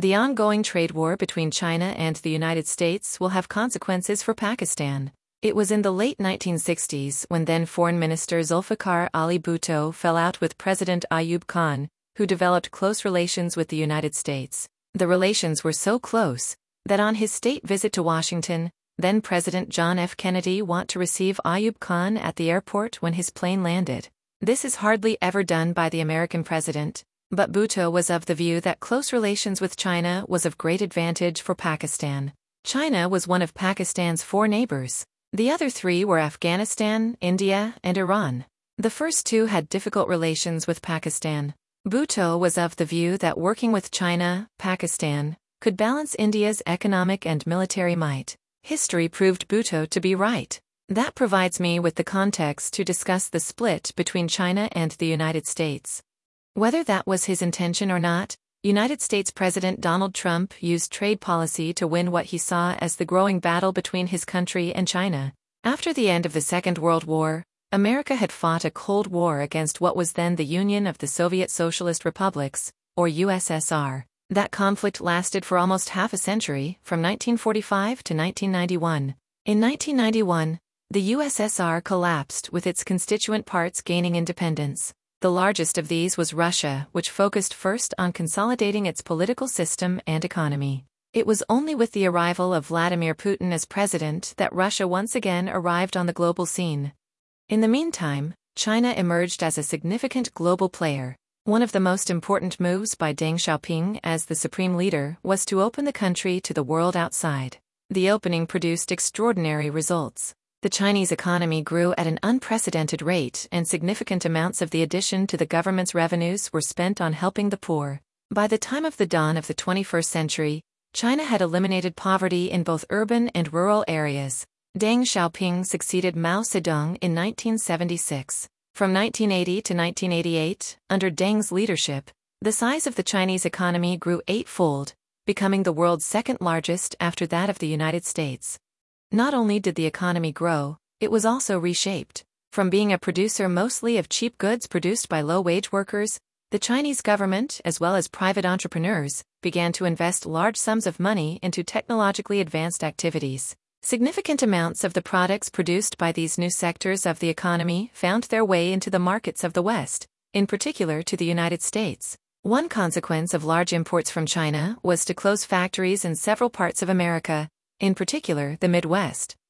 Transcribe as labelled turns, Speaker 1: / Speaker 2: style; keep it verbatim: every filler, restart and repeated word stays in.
Speaker 1: The ongoing trade war between China and the United States will have consequences for Pakistan. It was in the late nineteen sixties when then Foreign Minister Zulfikar Ali Bhutto fell out with President Ayub Khan, who developed close relations with the United States. The relations were so close that on his state visit to Washington, then President John F. Kennedy wanted to receive Ayub Khan at the airport when his plane landed. This is hardly ever done by the American president, but Bhutto was of the view that close relations with China was of great advantage for Pakistan. China was one of Pakistan's four neighbors. The other three were Afghanistan, India, and Iran. The first two had difficult relations with Pakistan. Bhutto was of the view that working with China, Pakistan, could balance India's economic and military might. History proved Bhutto to be right. That provides me with the context to discuss the split between China and the United States. Whether that was his intention or not, United States President Donald Trump used trade policy to win what he saw as the growing battle between his country and China. After the end of the Second World War, America had fought a Cold War against what was then the Union of the Soviet Socialist Republics, or U S S R. That conflict lasted for almost half a century, from nineteen forty-five to nineteen ninety-one. In nineteen ninety-one, the U S S R collapsed with its constituent parts gaining independence. The largest of these was Russia, which focused first on consolidating its political system and economy. It was only with the arrival of Vladimir Putin as president that Russia once again arrived on the global scene. In the meantime, China emerged as a significant global player. One of the most important moves by Deng Xiaoping as the supreme leader was to open the country to the world outside. The opening produced extraordinary results. The Chinese economy grew at an unprecedented rate, and significant amounts of the addition to the government's revenues were spent on helping the poor. By the time of the dawn of the twenty-first century, China had eliminated poverty in both urban and rural areas. Deng Xiaoping succeeded Mao Zedong in nineteen seventy-six. From nineteen eighty to nineteen eighty-eight, under Deng's leadership, the size of the Chinese economy grew eightfold, becoming the world's second largest after that of the United States. Not only did the economy grow, it was also reshaped. From being a producer mostly of cheap goods produced by low-wage workers, the Chinese government, as well as private entrepreneurs, began to invest large sums of money into technologically advanced activities. Significant amounts of the products produced by these new sectors of the economy found their way into the markets of the West, in particular to the United States. One consequence of large imports from China was to close factories in several parts of America, in particular the Midwest.